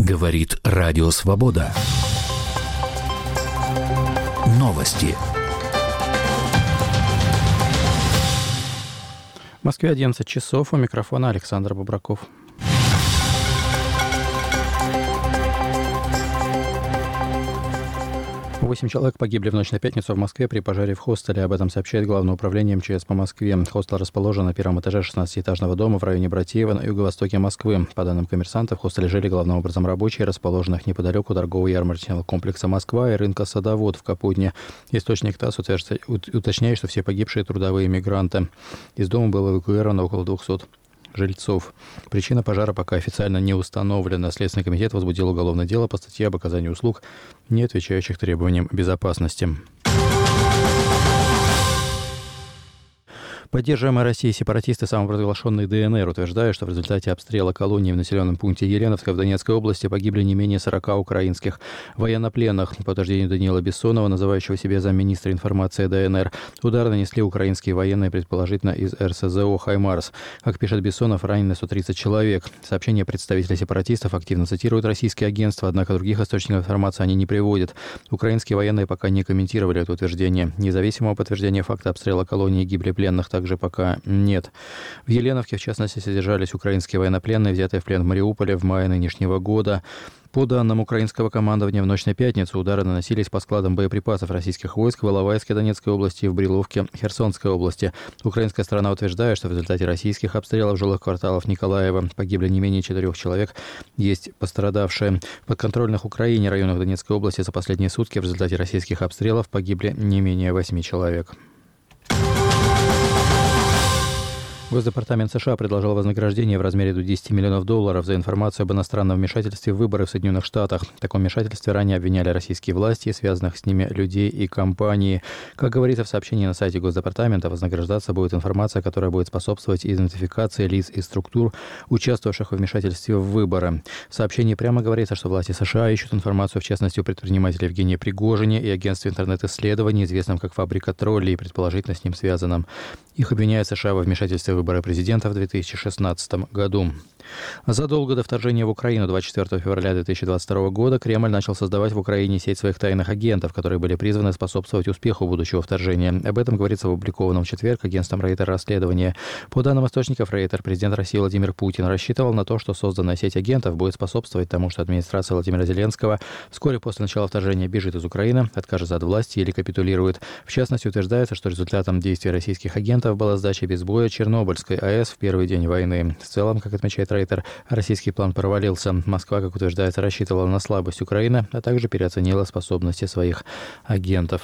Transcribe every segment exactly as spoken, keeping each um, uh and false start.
Говорит Радио Свобода. Новости. В Москве одиннадцать часов. У микрофона Александр Бобраков. Восемь человек погибли в ночь на пятницу в Москве при пожаре в хостеле. Об этом сообщает Главное управление эм че эс по Москве. Хостел расположен на первом этаже шестнадцатиэтажного дома в районе Братеева на юго-востоке Москвы. По данным «Коммерсанта», в хостеле жили главным образом рабочие, расположенных неподалеку торгово-ярмарочного комплекса «Москва» и рынка «Садовод» в Капотне. Источник ТАСС уточняет, что все погибшие трудовые мигранты. Из дома было эвакуировано около двухсот жильцов. Причина пожара пока официально не установлена. Следственный комитет возбудил уголовное дело по статье об оказании услуг, не отвечающих требованиям безопасности. Поддерживаемые Россией сепаратисты, самопровозглашенные дэ эн эр, утверждают, что в результате обстрела колонии в населенном пункте Еленовска в Донецкой области погибли не менее сорока украинских военнопленных. По утверждению Даниила Бессонова, называющего себя замминистра информации дэ эн эр, удар нанесли украинские военные, предположительно из эр эс зэ о «Хаймарс». Как пишет Бессонов, ранены сто тридцать человек. Сообщения представителей сепаратистов активно цитируют российские агентства, однако других источников информации они не приводят. Украинские военные пока не комментировали это утверждение. Независимого подтверждения факта обстрела колонии и гибели пленных также пока нет. В Еленовке, в частности, содержались украинские военнопленные, взятые в плен в Мариуполе в мае нынешнего года. По данным украинского командования, в ночь на пятницу удары наносились по складам боеприпасов российских войск в Иловайске Донецкой области и в Бриловке Херсонской области. Украинская сторона утверждает, что в результате российских обстрелов жилых кварталов Николаева погибли не менее четырех человек. Есть пострадавшие. В подконтрольных Украине районах Донецкой области за последние сутки в результате российских обстрелов погибли не менее восьми человек. Госдепартамент США предложил вознаграждение в размере до десяти миллионов долларов за информацию об иностранном вмешательстве в выборы в Соединенных Штатах. В таком вмешательстве ранее обвиняли российские власти и связанных с ними людей и компании. Как говорится в сообщении на сайте Госдепартамента, вознаграждаться будет информация, которая будет способствовать идентификации лиц и структур, участвовавших в вмешательстве в выборы. В сообщении прямо говорится, что власти США ищут информацию, в частности, у предпринимателя Евгения Пригожина и агентства интернет-исследований, известном как «Фабрика троллей», предположительно с ним связанном. Их обвиняют США во вмешательстве в выборы президента в две тысячи шестнадцатом году. Задолго до вторжения в Украину двадцать четвёртого февраля две тысячи двадцать второго года Кремль начал создавать в Украине сеть своих тайных агентов, которые были призваны способствовать успеху будущего вторжения. Об этом говорится в опубликованном в четверг агентством Рейтер расследования. По данным источников Рейтер, президент России Владимир Путин рассчитывал на то, что созданная сеть агентов будет способствовать тому, что администрация Владимира Зеленского вскоре после начала вторжения бежит из Украины, откажется от власти или капитулирует. В частности, утверждается, что результатом действий российских агентов была сдача без боя Чернобыльской АЭС в первый день войны. В целом, как отмечает Рейтер, российский план провалился. Москва, как утверждается, рассчитывала на слабость Украины, а также переоценила способности своих агентов.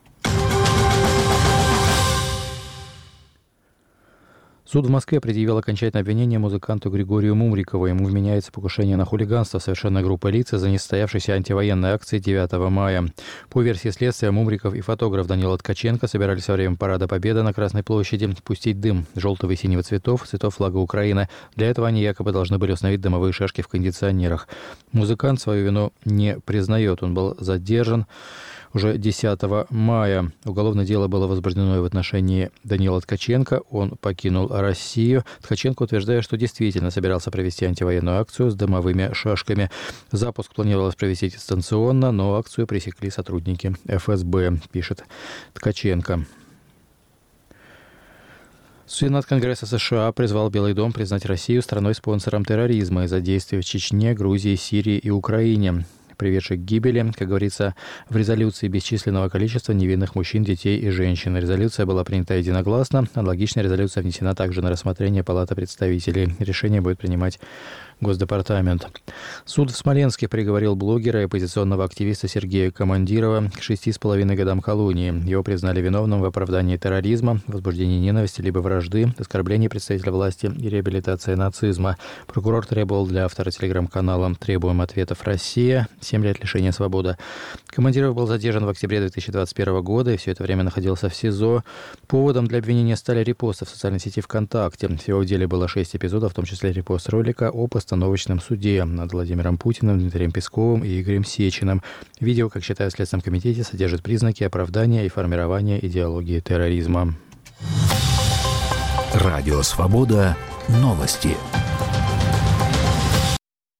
Суд в Москве предъявил окончательное обвинение музыканту Григорию Мумрикову. Ему вменяется покушение на хулиганство совершенной группой лиц из-за несостоявшейся антивоенной акции девятого мая. По версии следствия, Мумриков и фотограф Данила Ткаченко собирались во время Парада Победы на Красной площади пустить дым желтого и синего цветов, цветов флага Украины. Для этого они якобы должны были установить дымовые шашки в кондиционерах. Музыкант свою вину не признает. Он был задержан уже десятого мая. Уголовное дело было возбуждено в отношении Данила Ткаченко. Он покинул Россию. Ткаченко утверждает, что действительно собирался провести антивоенную акцию с дымовыми шашками. Запуск планировалось провести дистанционно, но акцию пресекли сотрудники эф эс бэ, пишет Ткаченко. Сенат Конгресса США призвал Белый дом признать Россию страной-спонсором терроризма из-за действий в Чечне, Грузии, Сирии и Украине, приведших к гибели, как говорится, в резолюции бесчисленного количества невинных мужчин, детей и женщин. Резолюция была принята единогласно. Аналогичная резолюция внесена также на рассмотрение Палаты представителей. Решение будет принимать Госдепартамент. Суд в Смоленске приговорил блогера и оппозиционного активиста Сергея Командирова к шести с половиной годам колонии. Его признали виновным в оправдании терроризма, возбуждении ненависти либо вражды, оскорблении представителя власти и реабилитации нацизма. Прокурор требовал для автора телеграм-канала «Требуем ответов Россия» семь лет лишения свободы. Командиров был задержан в октябре две тысячи двадцать первого года и все это время находился в СИЗО. Поводом для обвинения стали репосты в социальной сети ВКонтакте. Всего в деле было шесть эпизодов, в том числе репост ролика о постановочном суде над Владимиром Путиным, Дмитрием Песковым и Игорем Сечиным. Видео, как считают в Следственном комитете, содержит признаки оправдания и формирования идеологии терроризма. Радио Свобода. Новости.